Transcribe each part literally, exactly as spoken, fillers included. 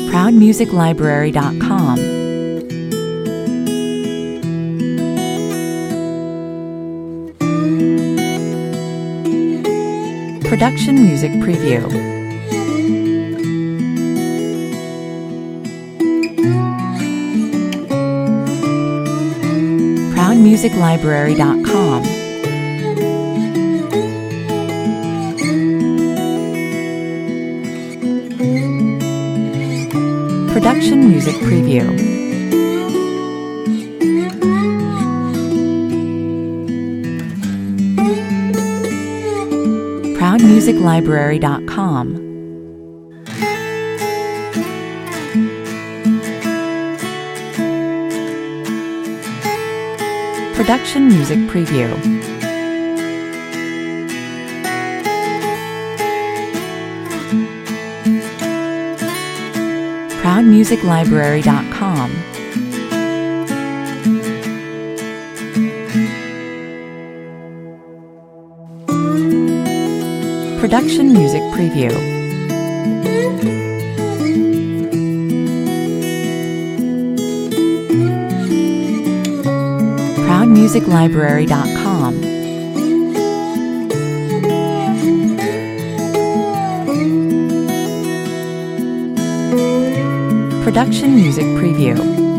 proud music library dot com. Production Music Preview. proud music library dot com. Production Music Preview. proud music library dot com. Production Music Preview. proud music library dot com. Production Music Preview. proud music library dot com. Production Music Preview.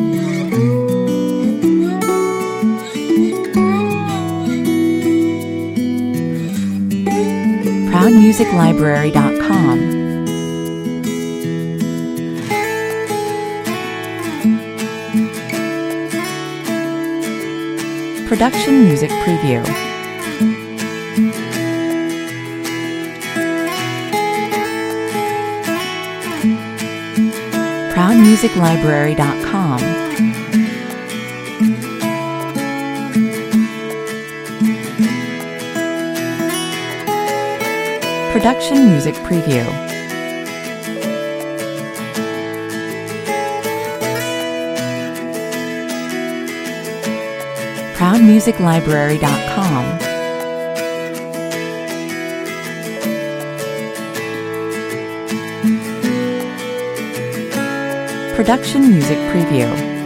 proud music library dot com. Production Music Preview. proud music library dot com. Production Music Preview. proud music library dot com. Production Music Preview.